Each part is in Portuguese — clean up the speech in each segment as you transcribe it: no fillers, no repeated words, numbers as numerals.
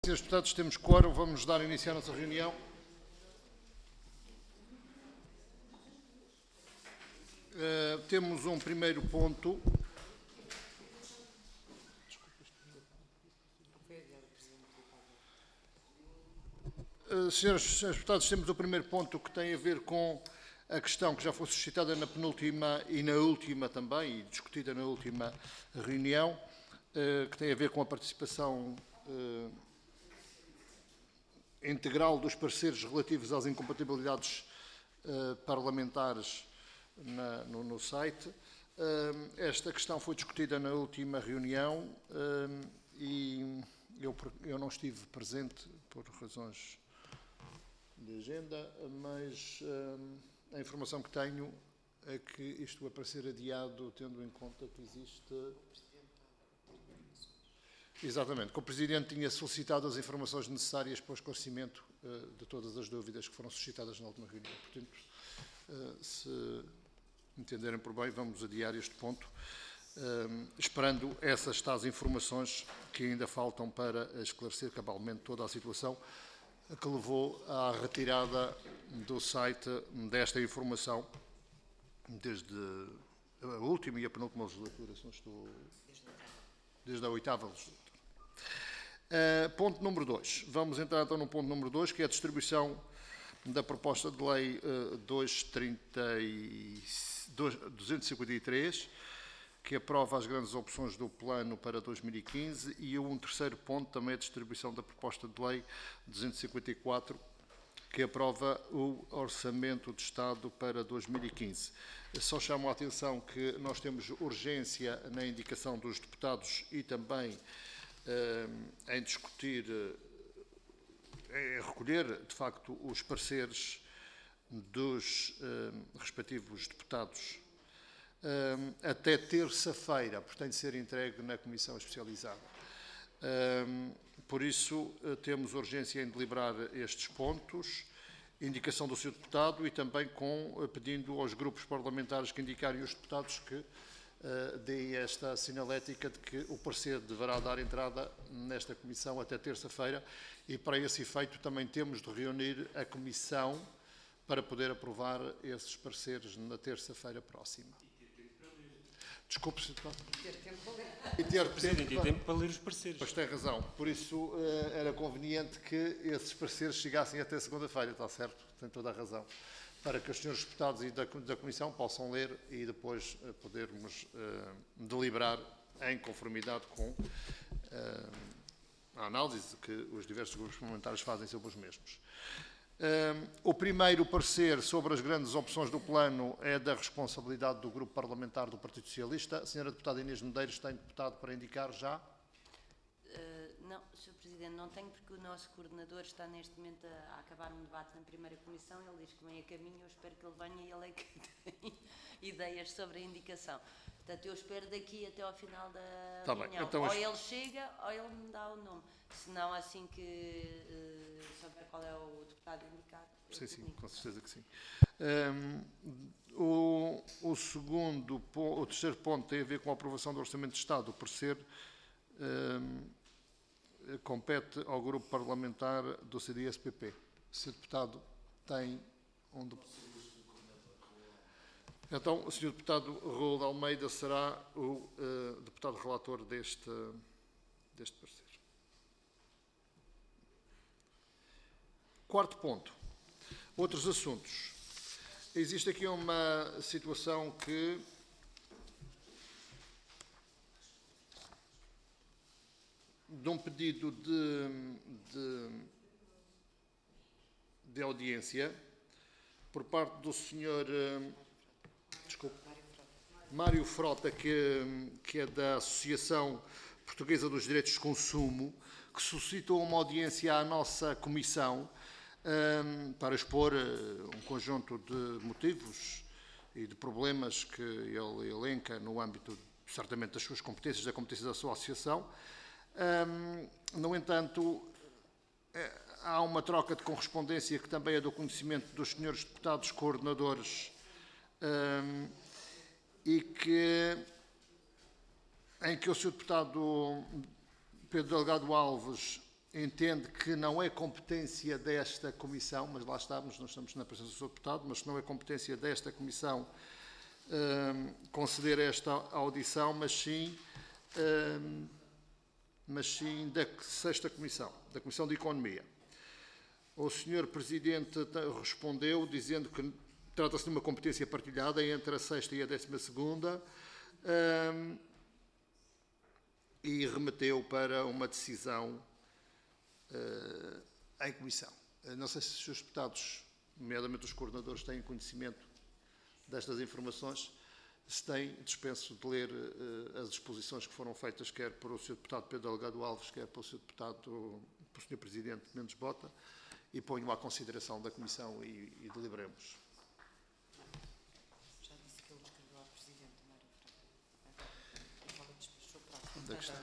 Senhores deputados, temos quórum, vamos dar início à nossa reunião. Temos um primeiro ponto. Senhores deputados, temos o primeiro ponto que tem a ver com a questão que já foi suscitada na penúltima e na última também, e discutida na última reunião, que tem a ver com a participação integral dos pareceres relativos às incompatibilidades parlamentares no site. Esta questão foi discutida na última reunião e eu não estive presente por razões de agenda, mas a informação que tenho é que isto vai para ser adiado, tendo em conta que existe... Exatamente, que o Presidente tinha solicitado as informações necessárias para o esclarecimento de todas as dúvidas que foram suscitadas na última reunião. Portanto, se entenderem por bem, vamos adiar este ponto, esperando essas tais informações que ainda faltam para esclarecer cabalmente toda a situação que levou à retirada do site desta informação desde a última e a penúltima legislatura, se não estou... Desde a oitava legislatura. Ponto número 2. Vamos entrar então no ponto número 2, que é a distribuição da proposta de lei 253, que aprova as grandes opções do plano para 2015, e um terceiro ponto também a distribuição da proposta de lei 254, que aprova o Orçamento de Estado para 2015. Só chamo a atenção que nós temos urgência na indicação dos deputados e também em discutir, em recolher, de facto, os pareceres dos respectivos deputados até terça-feira, porque tem de ser entregue na Comissão Especializada. Por isso, temos urgência em deliberar estes pontos, indicação do Sr. Deputado e também pedindo aos grupos parlamentares que indicarem os deputados que deem esta sinalética de que o parecer deverá dar entrada nesta Comissão até terça-feira, e para esse efeito também temos de reunir a Comissão para poder aprovar esses pareceres na terça-feira próxima. Desculpe, Sr. Deputado. Ter tempo para ler. E ter tempo para ler os pareceres. Pois tem razão. Por isso era conveniente que esses pareceres chegassem até segunda-feira, está certo? Tem toda a razão. Para que os senhores deputados e da Comissão possam ler e depois podermos deliberar em conformidade com a análise que os diversos grupos parlamentares fazem sobre os mesmos. O primeiro parecer sobre as grandes opções do plano é da responsabilidade do Grupo Parlamentar do Partido Socialista. A senhora deputada Inês Medeiros tem deputado para indicar já? Não, Sr. Presidente, não tenho, porque o nosso coordenador está neste momento a acabar um debate na primeira comissão. Ele diz que vem a caminho, eu espero que ele venha e ele é que tem ideias sobre a indicação. Portanto, eu espero daqui até ao final da reunião. Então, ou ele chega ou ele me dá o nome. Se não, assim que souber qual é o deputado indicado. Sim, com certeza que sim. O terceiro ponto tem a ver com a aprovação do Orçamento de Estado. O parecer compete ao Grupo Parlamentar do CDS-PP. O Sr. Deputado tem um deputado. Então, o Sr. Deputado Raul de Almeida será o deputado relator deste parecer. Quarto ponto. Outros assuntos. Existe aqui uma situação que de um pedido de audiência por parte do Sr. Mário Frota, que é da Associação Portuguesa dos Direitos de Consumo, que suscitou uma audiência à nossa Comissão para expor um conjunto de motivos e de problemas que ele elenca no âmbito, certamente, das suas competências, da competência da sua associação. No entanto, há uma troca de correspondência que também é do conhecimento dos senhores deputados coordenadores em que o Sr. Deputado Pedro Delgado Alves entende que não é competência desta Comissão, mas lá estamos, nós estamos na presença do Sr. Deputado, mas que não é competência desta Comissão conceder esta audição, mas sim da sexta Comissão, da Comissão de Economia. O Sr. Presidente respondeu dizendo que trata-se de uma competência partilhada entre a sexta e a 12ª e remeteu para uma decisão em Comissão. Não sei se os deputados, nomeadamente os coordenadores, têm conhecimento destas informações. Se têm, dispenso de ler as disposições que foram feitas, quer por o Sr. Deputado Pedro Delgado Alves, quer pelo Sr. Sr. Presidente Mendes Bota, e ponho à consideração da Comissão e deliberemos. Já disse que ele escreveu ao Presidente, Mário Freire. Agora despachou para Onde é que está?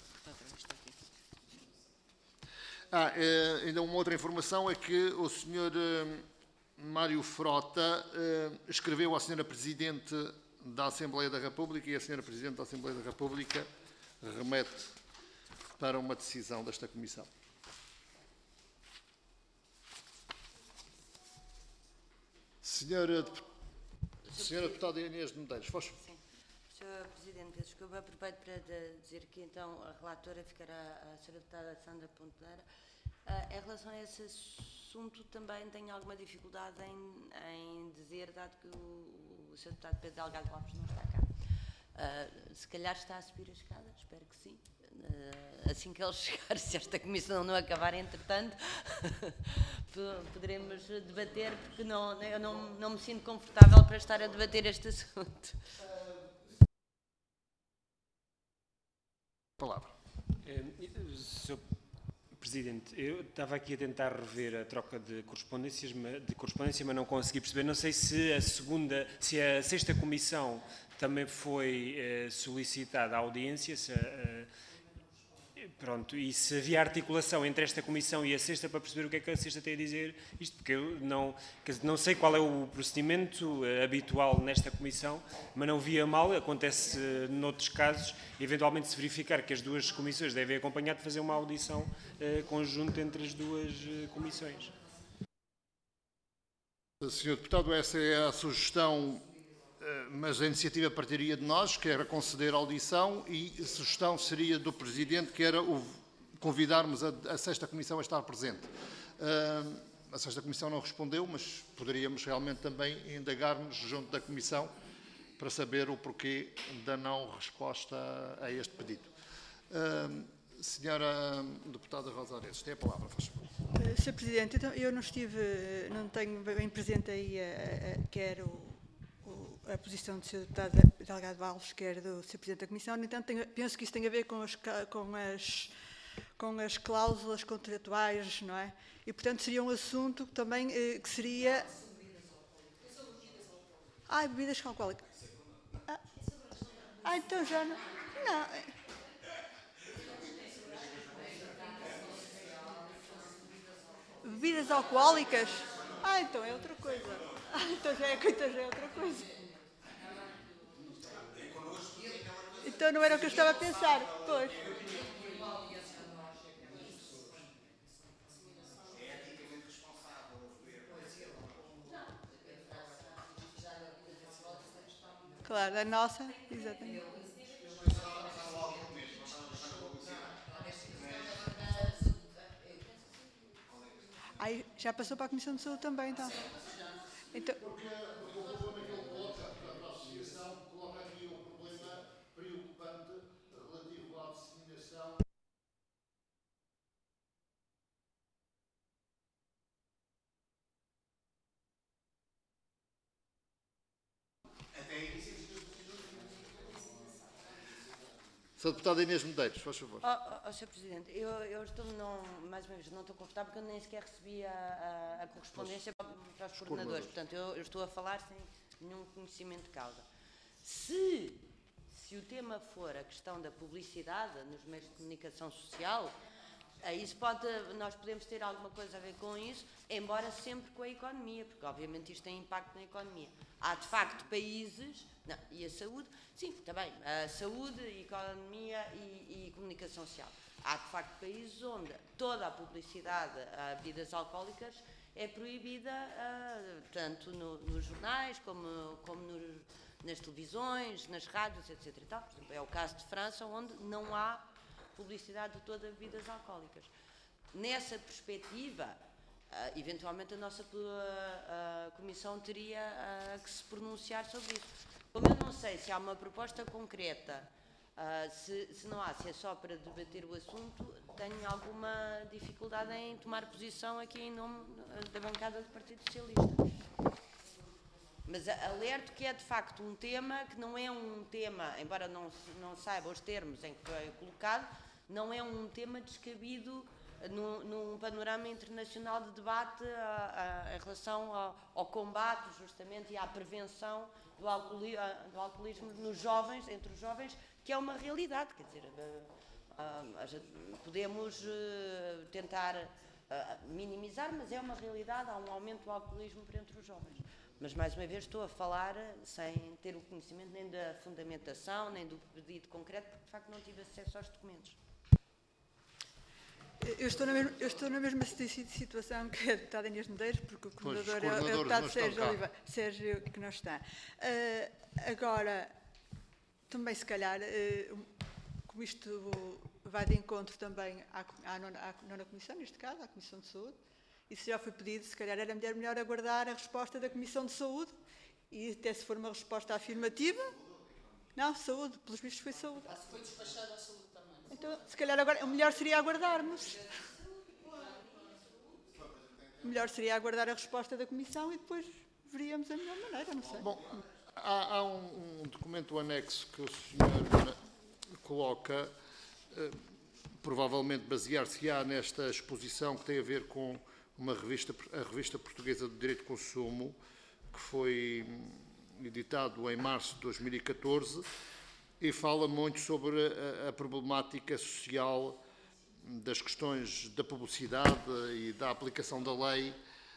Está Ainda uma outra informação é que o Sr. Mário Frota escreveu à Sra. Presidente da Assembleia da República e a Sra. Presidente da Assembleia da República remete para uma decisão desta Comissão. Senhora Deputada Inês de Medeiros, faz favor. Sim. Sr. Presidente, desculpa, aproveito para dizer que então a relatora ficará a Sra. Deputada Sandra Ponteira. Em relação a esse assunto também tenho alguma dificuldade em dizer, dado que o Sr. Deputado Pedro Delgado Alves não está cá. Se calhar está a subir a escada, espero que sim. Assim que ele chegar, se esta comissão não acabar entretanto, poderemos debater, porque eu não me sinto confortável para estar a debater este assunto. Palavra. Sr. Presidente, eu estava aqui a tentar rever a troca de correspondência, mas não consegui perceber. Não sei se a sexta comissão também foi solicitada a audiência, pronto, e se havia articulação entre esta comissão e a sexta para perceber o que é que a sexta tem a dizer isto, porque eu não sei qual é o procedimento habitual nesta comissão, mas não via mal, acontece noutros casos, eventualmente se verificar que as duas comissões devem acompanhar, de fazer uma audição conjunta entre as duas comissões. Sr. Deputado, essa é a sugestão, mas a iniciativa partiria de nós, que era conceder a audição, e a sugestão seria do Presidente, que era convidarmos a sexta Comissão a estar presente. A sexta Comissão não respondeu, mas poderíamos realmente também indagar-nos junto da Comissão para saber o porquê da não resposta a este pedido. Senhora Deputada Rosa Aredes, tem a palavra, faz favor. Sr. Presidente, então, eu não tenho bem presente aí quer a posição do Sr. Deputado Delgado Alves, quer do Sr. Presidente da Comissão. No entanto, penso que isso tem a ver com as cláusulas contratuais, não é? E, portanto, seria um assunto também que seria... bebidas alcoólicas. Então já não... Não... Bebidas alcoólicas? Então é outra coisa. Então já é outra coisa. Então não era o que eu estava a pensar. Pois. Claro, a nossa, exatamente. Já passou para a Comissão de Saúde também, então. Porque o problema que ele coloca, portanto, a associação coloca aqui o problema preocupante relativo à disseminação. Sra. Deputada Inês Medeiros, faz favor. Sr. Presidente, eu estou, mais uma vez, não estou confortável porque eu nem sequer recebi a correspondência para os coordenadores. Portanto, eu estou a falar sem nenhum conhecimento de causa. Se o tema for a questão da publicidade nos meios de comunicação social, Isso nós podemos ter alguma coisa a ver com isso, embora sempre com a economia, porque obviamente isto tem impacto na economia. Há de facto países, não, e a saúde, sim, também, a saúde, economia e comunicação social. Há de facto países onde toda a publicidade a bebidas alcoólicas é proibida, tanto nos jornais como nas televisões, nas rádios, etc. E tal. Por exemplo, é o caso de França, onde não há publicidade de toda bebidas alcoólicas. Nessa perspectiva, eventualmente a nossa Comissão teria que se pronunciar sobre isso. Como eu não sei se há uma proposta concreta, se não há, se é só para debater o assunto, tenho alguma dificuldade em tomar posição aqui em nome da bancada do Partido Socialista. Mas alerto que é de facto um tema que não é um tema, embora não saiba os termos em que foi colocado, não é um tema descabido num panorama internacional de debate em relação ao combate justamente e à prevenção do alcoolismo nos jovens, entre os jovens, que é uma realidade, quer dizer, podemos tentar minimizar, mas é uma realidade, há um aumento do alcoolismo entre os jovens. Mas, mais uma vez, estou a falar sem ter o conhecimento nem da fundamentação, nem do pedido concreto, porque, de facto, não tive acesso aos documentos. Eu estou na mesma situação que a deputada Inês Medeiros, porque o coordenador é o deputado Sérgio que não está. Agora, também, se calhar, como isto vai de encontro também à nona comissão, neste caso, à Comissão de Saúde, e se já foi pedido, se calhar era melhor aguardar a resposta da Comissão de Saúde, e até se for uma resposta afirmativa. Não, saúde, pelos vistos foi saúde. Foi despachada a saúde também. Então, se calhar agora, o melhor seria aguardarmos. O melhor seria aguardar a resposta da Comissão e depois veríamos a melhor maneira, não sei. Bom, há um documento anexo que o senhor coloca, provavelmente basear-se-á nesta exposição que tem a ver com a Revista Portuguesa de Direito de Consumo, que foi editado em março de 2014, e fala muito sobre a problemática social das questões da publicidade e da aplicação da lei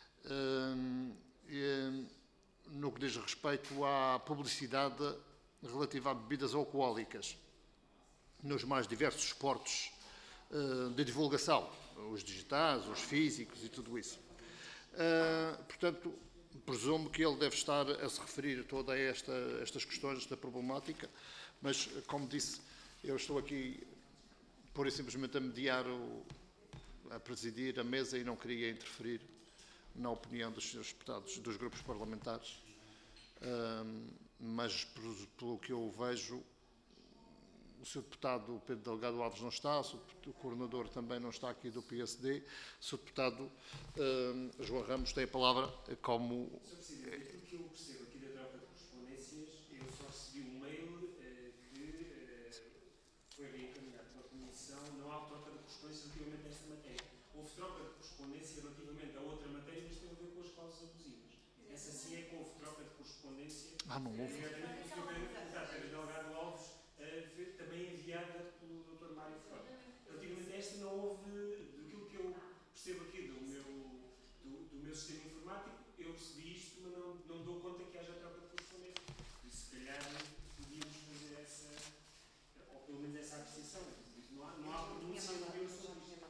no que diz respeito à publicidade relativa a bebidas alcoólicas nos mais diversos suportes de divulgação, os digitais, os físicos e tudo isso. Portanto, presumo que ele deve estar a se referir a todas estas questões, esta problemática, mas, como disse, eu estou aqui pura e simplesmente a mediar, a presidir a mesa e não queria interferir na opinião dos senhores deputados, dos grupos parlamentares, mas, pelo que eu vejo, o Sr. Deputado Pedro Delgado Alves não está, o coordenador também não está aqui do PSD, o Sr. Deputado João Ramos tem a palavra como... Sr. Presidente, aquilo que eu percebo aqui da troca de correspondências, eu só recebi um mail que foi reencaminhado pela Comissão, não há troca de correspondência relativamente a esta matéria. Houve troca de correspondência relativamente a outra matéria, mas tem a ver com as cláusulas abusivas. Essa sim é que houve troca de correspondência. não houve. Diretamente com o Sr. Deputado Pedro Delgado Alves, também enviada pelo Dr. Mário Frota. Relativamente a esta não houve, daquilo que eu percebo aqui do meu sistema informático, eu recebi isto, mas não dou conta que haja troca de correspondência. E se calhar podíamos fazer essa, ou pelo menos essa apreciação. Não há pronúncia no meu sobre isto.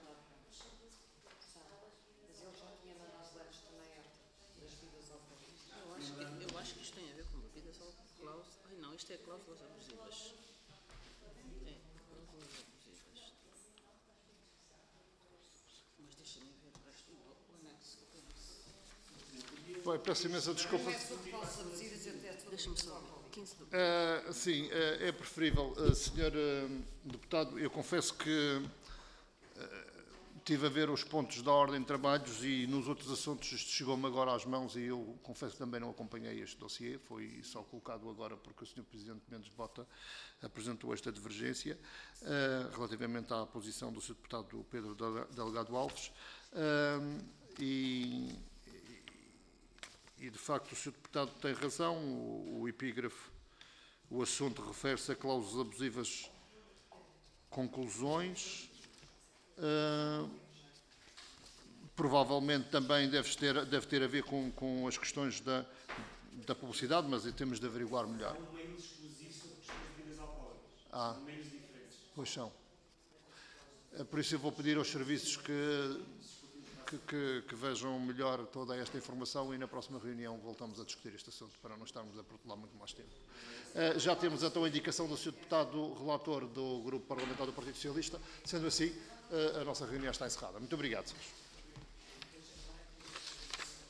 Mas ele já tinha mandado antes também das bebidas alcoólicas. Eu acho que isto tem a ver com bebidas alcoólicas. Ai não, isto é cláusulas abusivas. É, cláusulas abusivas. Mas deixa-me ver o resto do anexo. Peço imensa desculpa. Deixa-me só ver. 15 do... Sim, é preferível. Senhor Deputado, eu confesso que tive a ver os pontos da ordem de trabalhos e nos outros assuntos isto chegou-me agora às mãos e eu confesso que também não acompanhei este dossiê, foi só colocado agora porque o Sr. Presidente Mendes Bota apresentou esta divergência relativamente à posição do Sr. Deputado Pedro Delgado Alves e de facto o Sr. Deputado tem razão, o epígrafe, o assunto refere-se a cláusulas abusivas, conclusões, Provavelmente também deve ter a ver com as questões da publicidade, mas temos de averiguar melhor. Há um mail exclusivo sobre questões de bebidas alcoólicas. Meios diferentes. Pois são. Por isso eu vou pedir aos serviços que vejam melhor toda esta informação e na próxima reunião voltamos a discutir este assunto para não estarmos a protelar muito mais tempo. Já temos então a indicação do Sr. Deputado relator do Grupo Parlamentar do Partido Socialista. Sendo assim, a nossa reunião está encerrada. Muito obrigado, senhores.